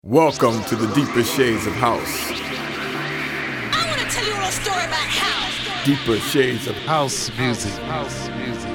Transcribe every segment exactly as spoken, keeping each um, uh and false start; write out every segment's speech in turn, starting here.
Welcome to the Deeper Shades of House. I want to tell you a little story about house. Deeper Shades of House music. House music.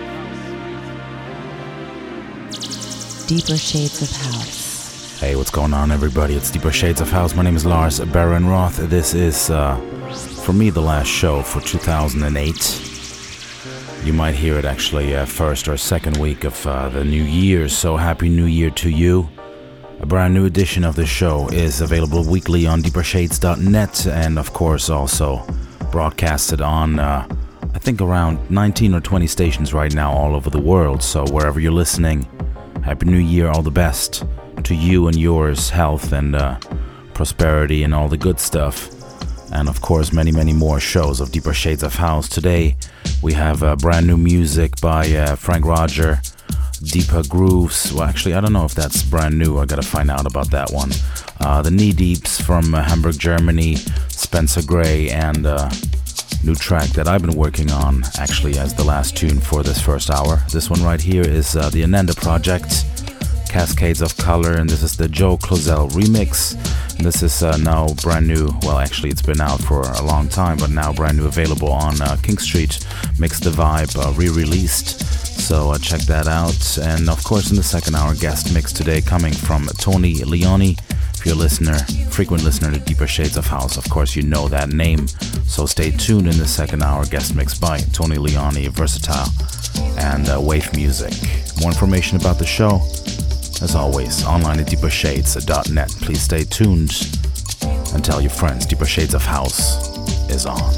Deeper Shades of House. Hey, what's going on, everybody? It's Deeper Shades of House. My name is Lars Baron Roth. This is, uh, for me, the last show for two thousand eight. You might hear it actually uh, first or second week of uh, the new year, so Happy New Year to you. A brand new edition of the show is available weekly on deeper shades dot net and, of course, also broadcasted on, uh, I think, around nineteen or twenty stations right now all over the world. So wherever you're listening, Happy New Year, all the best to you and yours, health and uh, prosperity and all the good stuff. And, of course, many, many more shows of Deeper Shades of House. Today, we have uh, brand new music by uh, Frank Roger, Deeper Grooves. Well, actually, I don't know if that's brand new. I gotta find out about that one. Uh, the Knee Deeps from uh, Hamburg, Germany, Spencer Gray, and uh, new track that I've been working on actually as the last tune for this first hour. This one right here is uh, the Ananda Project, Cascades of Color, and this is the Joe Clozel remix. And this is uh, now brand new. Well, actually, it's been out for a long time, but now brand new, available on uh, King Street. Mix the Vibe, uh, re-released. So uh, check that out. And of course, in the second hour, guest mix today coming from Tony Leone. If you're a listener, frequent listener to Deeper Shades of House, of course you know that name. So stay tuned in the second hour, guest mix by Tony Leone, Versatile, and uh, Wave Music. More information about the show, as always, online at deeper shades dot net. Please stay tuned and tell your friends Deeper Shades of House is on.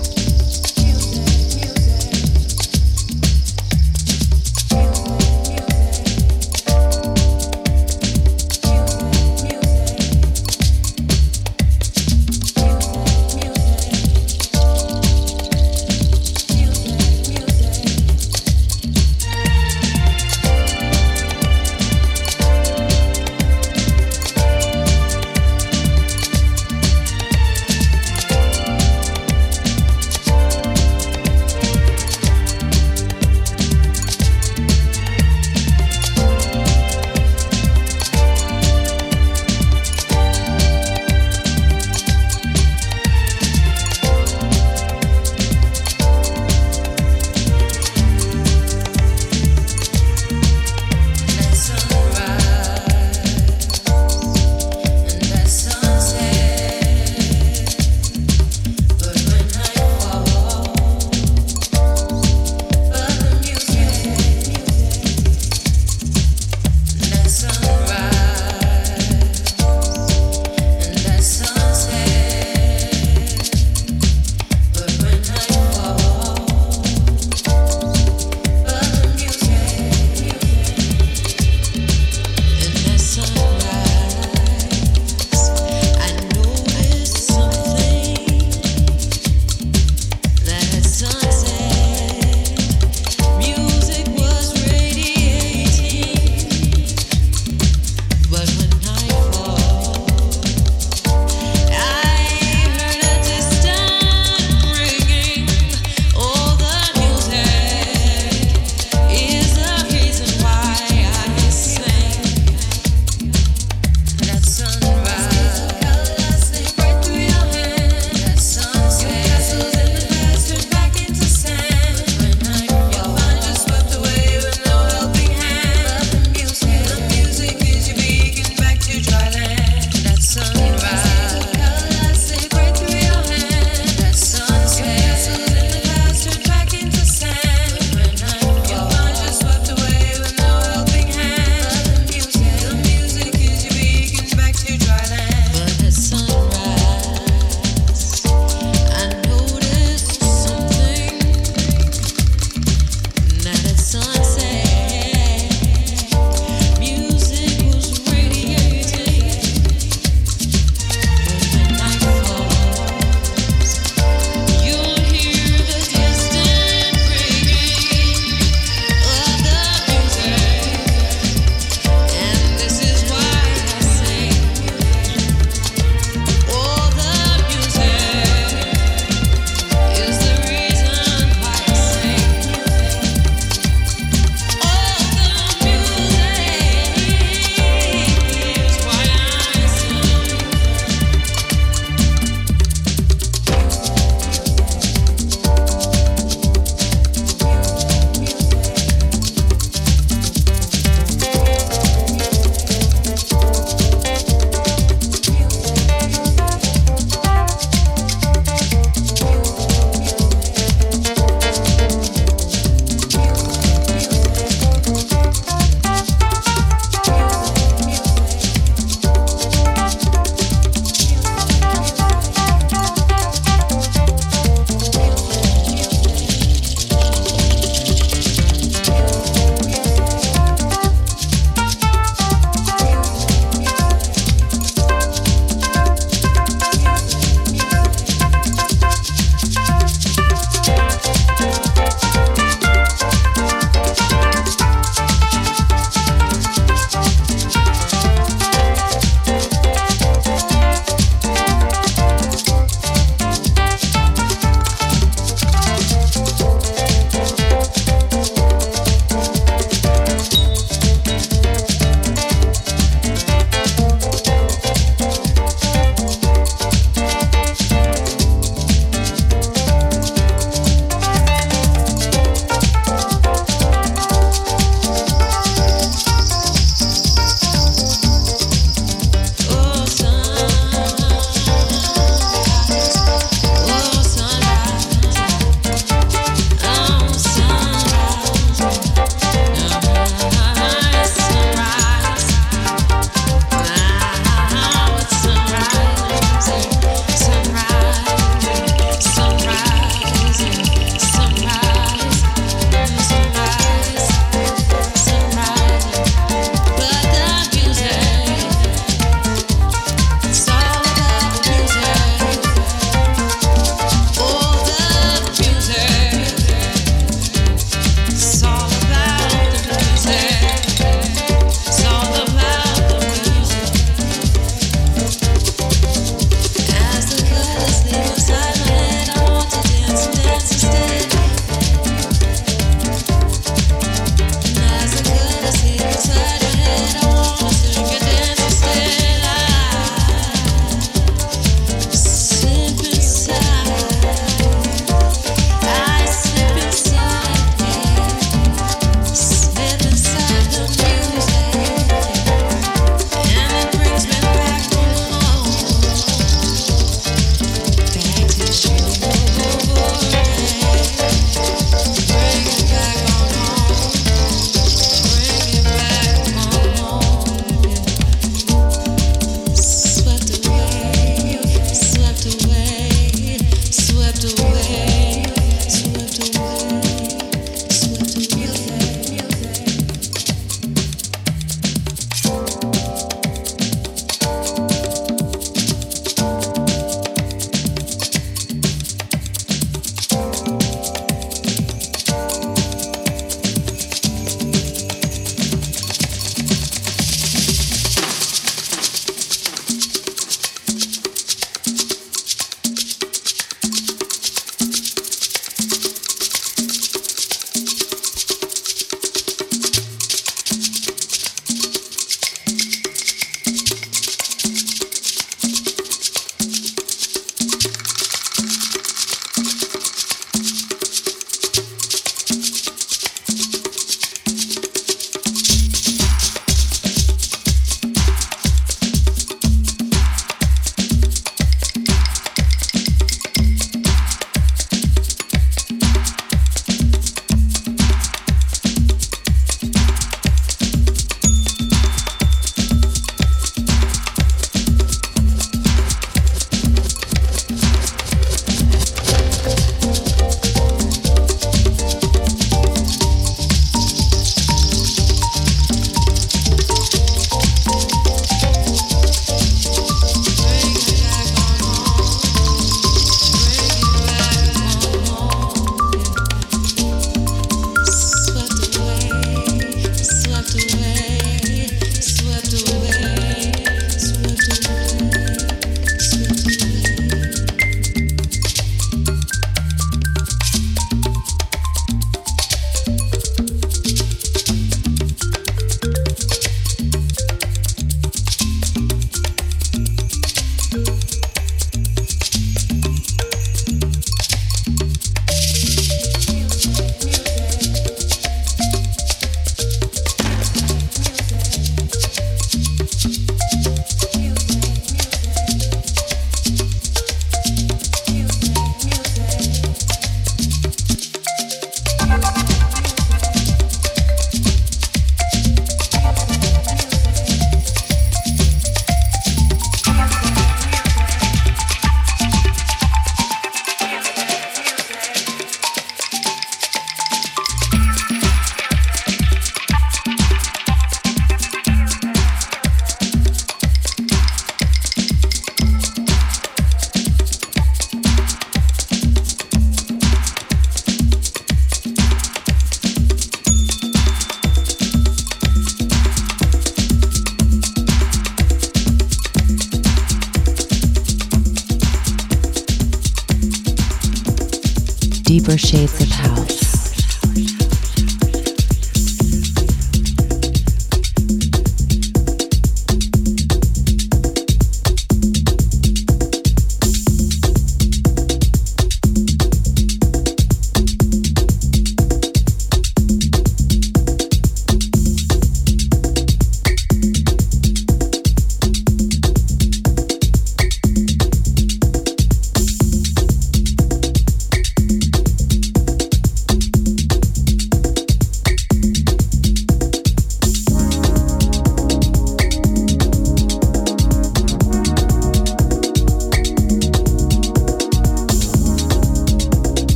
Deeper Shades of House.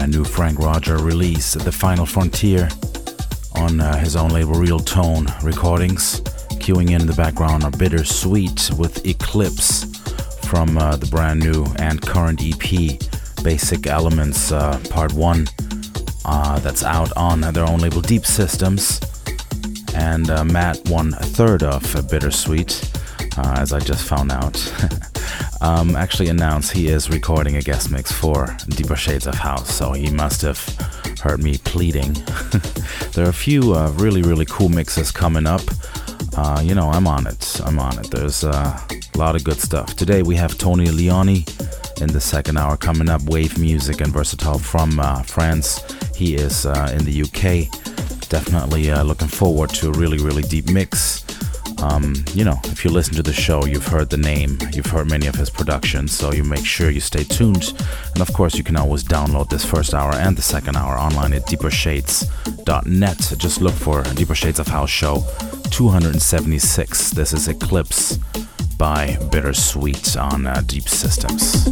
brand new Frank Roger release, The Final Frontier, on uh, his own label Real Tone Recordings. Queuing in, in the background are Bittersweet with Eclipse from uh, the brand new and current E P, Basic Elements uh, Part one, uh, that's out on their own label Deep Systems. And uh, Matt, one third of uh, Bittersweet, uh, as I just found out, um, actually announced he is recording a guest mix for Deeper Shades of House, so he must have heard me pleading. There are a few uh, really, really cool mixes coming up. Uh, you know, I'm on it. I'm on it. There's uh, a lot of good stuff. Today we have Tony Leone in the second hour coming up. Wave music and versatile from uh, France. He is uh, in the U K. Definitely uh, looking forward to a really, really deep mix. Um, you know, if you listen to the show, you've heard the name, you've heard many of his productions, so you make sure you stay tuned. And of course, you can always download this first hour and the second hour online at deeper shades dot net. Just look for Deeper Shades of House Show two seventy-six. This is Eclipse by Bittersweet on uh, Deep Systems.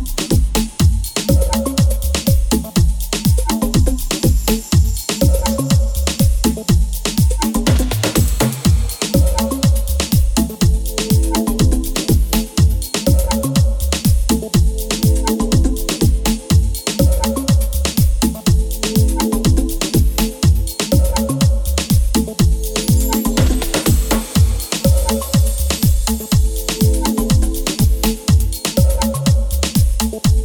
We'll be right back.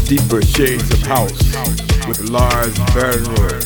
Deeper Shades of House with Lars Bernroth.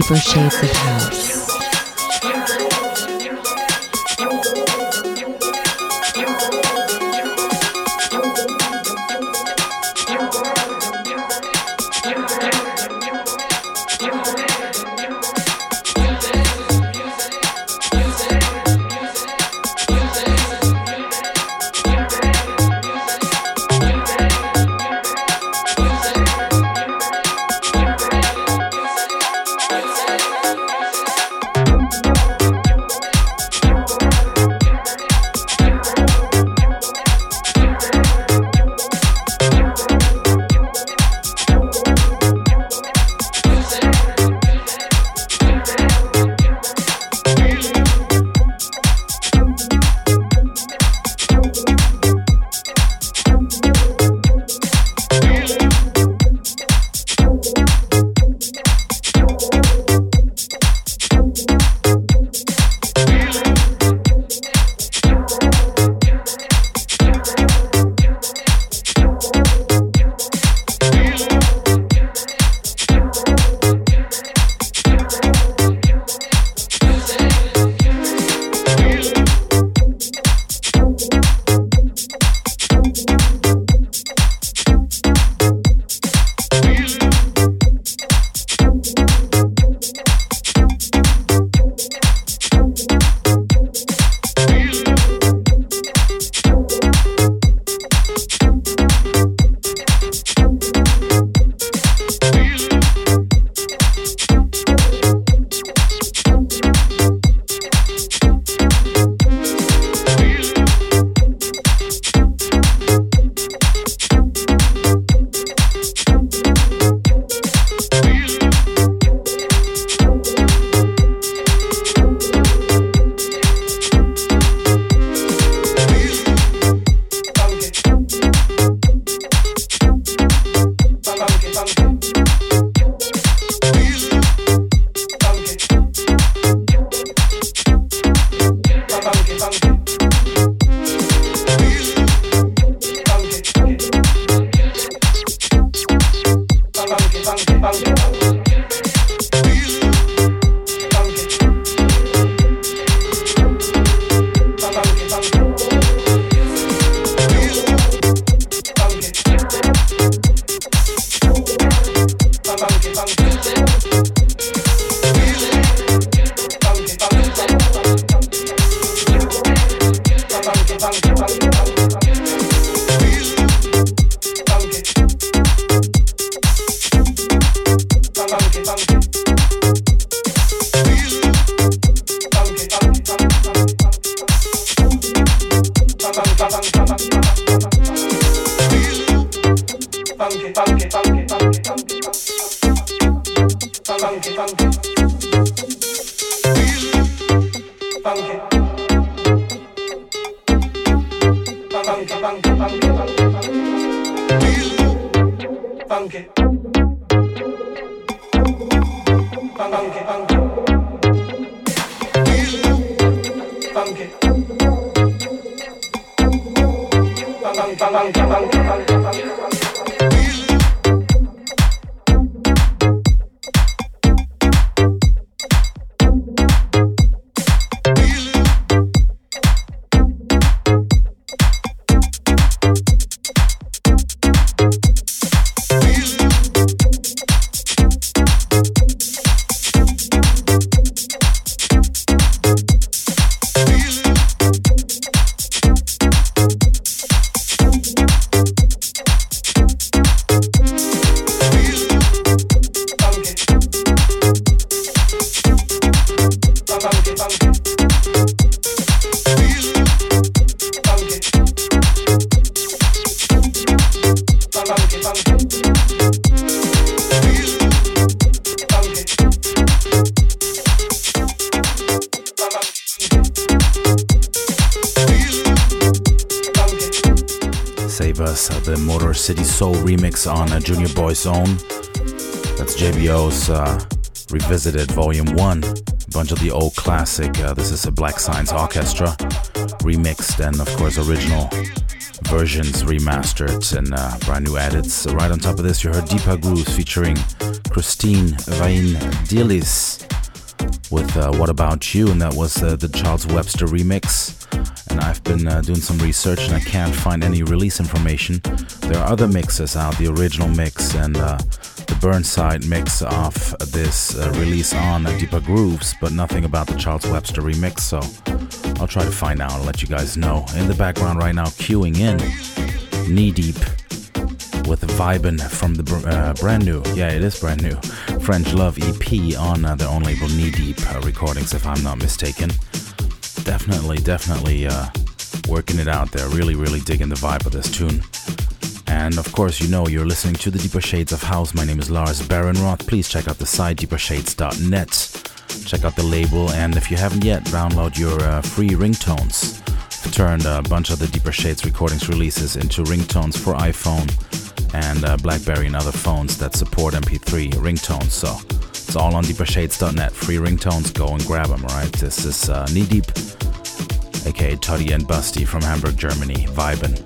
Deeper shades of house. The Motor City Soul remix on uh, Junior Boy's Own. That's J B O's uh, Revisited Volume one. A bunch of the old classic. Uh, this is a Black Science Orchestra remixed and, of course, original versions remastered and uh, brand new edits. Right on top of this, you heard Deepa Grooves featuring Christine Vain Dielis with uh, What About You, and that was uh, the Charles Webster remix. And I've been uh, doing some research and I can't find any release information. There are other mixes out, the original mix and uh, the Burnside mix of this uh, release on uh, Deepa Grooves, but nothing about the Charles Webster remix, so I'll try to find out and let you guys know. In the background right now, queuing in Knee Deep with Vibin from the uh, brand new, yeah it is brand new, French Love E P on uh, their own label Knee Deep uh, Recordings, if I'm not mistaken. Definitely, definitely uh, working it out there, really, really digging the vibe of this tune. And of course, you know, you're listening to the Deeper Shades of House. My name is Lars Barenroth. Please check out the site deeper shades dot net. Check out the label, and if you haven't yet, download your uh, free ringtones. I've turned a bunch of the Deeper Shades recordings releases into ringtones for iPhone and uh, BlackBerry and other phones that support M P three ringtones. So it's all on deeper shades dot net. Free ringtones, go and grab them, alright? This is uh, Knee Deep, aka Tuddy and Busty from Hamburg, Germany, vibin'.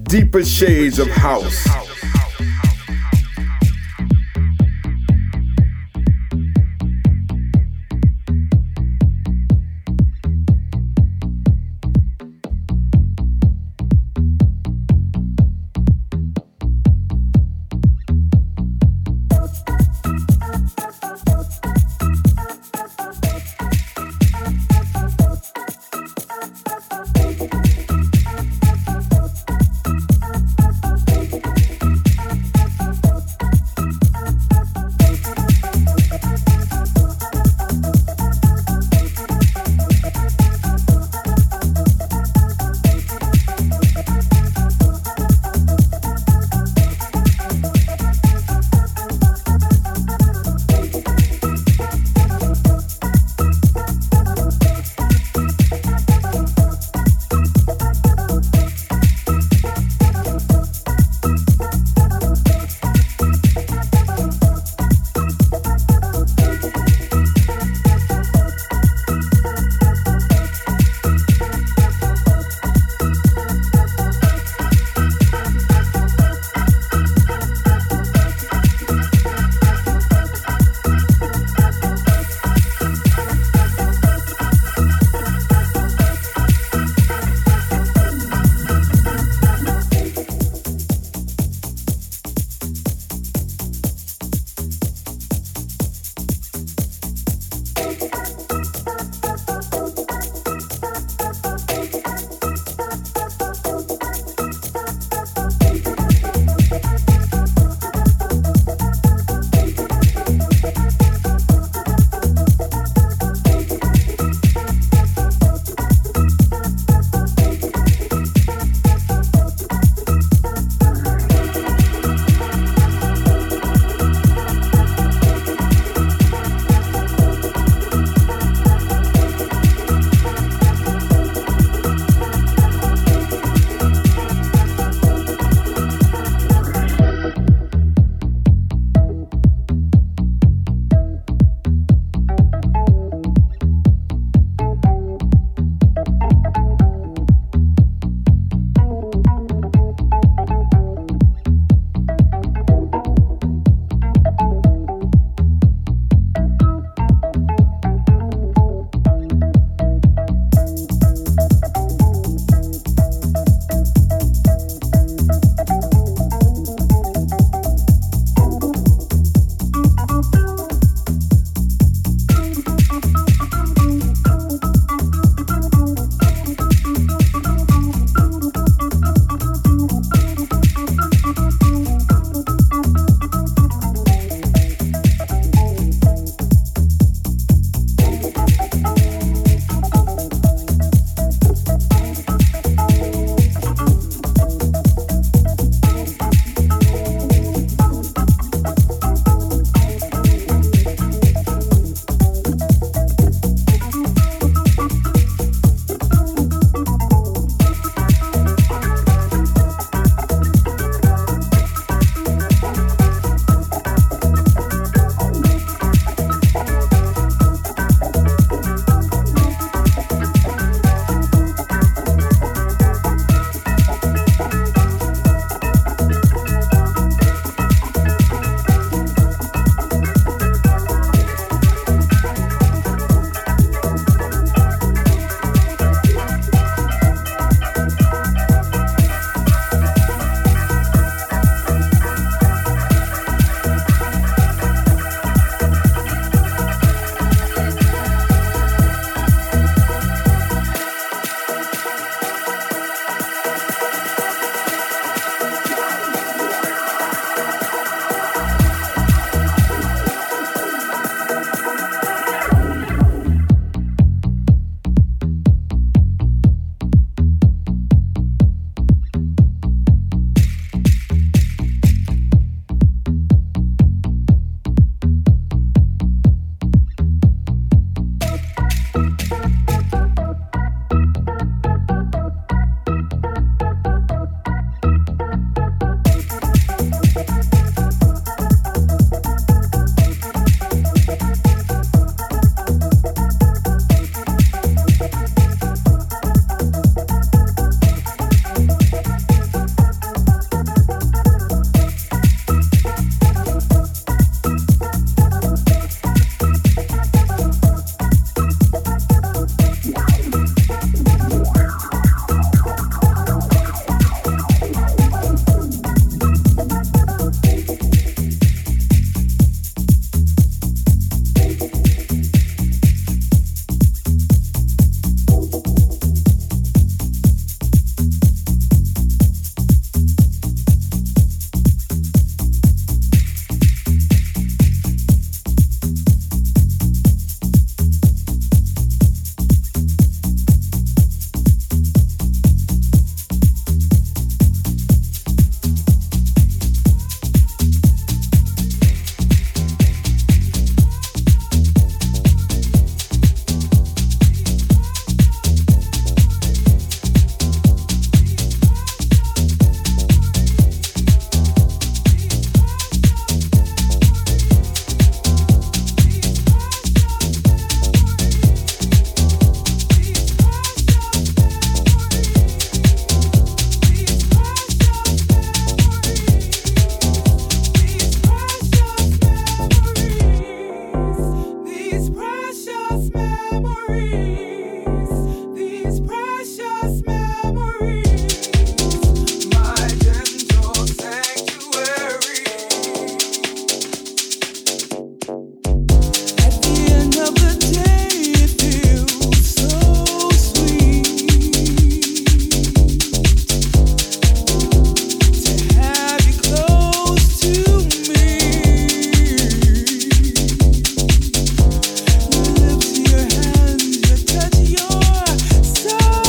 Deeper shades of house. Your hands, your touch, your soul.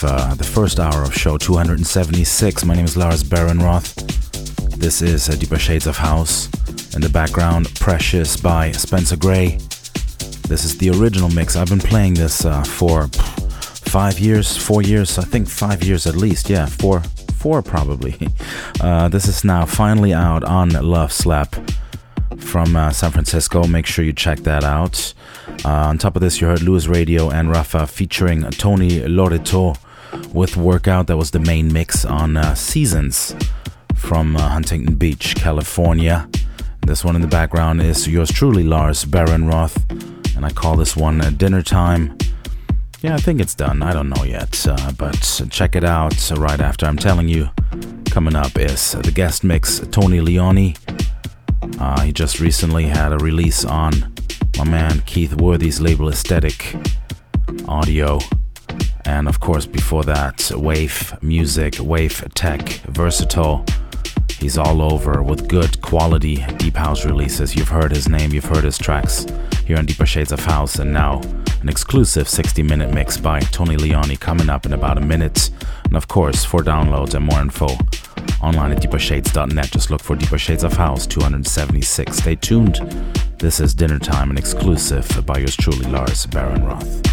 of uh, the first hour of show two seventy-six. My name is Lars Barenroth. This is uh, Deeper Shades of House. In the background, Precious by Spencer Gray. This is the original mix. I've been playing this uh, for five years, four years, I think five years at least. Yeah, four, four probably. Uh, this is now finally out on Love Slap from uh, San Francisco. Make sure you check that out. Uh, on top of this, you heard Lewis Radio and Rafa featuring Tony Loreto with Workout. That was the main mix on uh, Seasons from uh, Huntington Beach, California. This one in the background is yours truly, Lars Barenroth, and I call this one uh, Dinner Time. Yeah, I think it's done. I don't know yet, uh, but check it out right after. I'm telling you, coming up is the guest mix, Tony Leone. Uh, he just recently had a release on my man Keith Worthy's label Aesthetic Audio. And of course, before that, Wave Music, Wave Tech, Versatile. He's all over with good quality deep house releases. You've heard his name, you've heard his tracks here on Deeper Shades of House. And now, an exclusive sixty minute mix by Tony Leone coming up in about a minute. And of course, for downloads and more info, online at deeper shades dot net. Just look for Deeper Shades of House two seventy-six. Stay tuned. This is Dinner Time, an exclusive by yours truly, Lars Barenroth.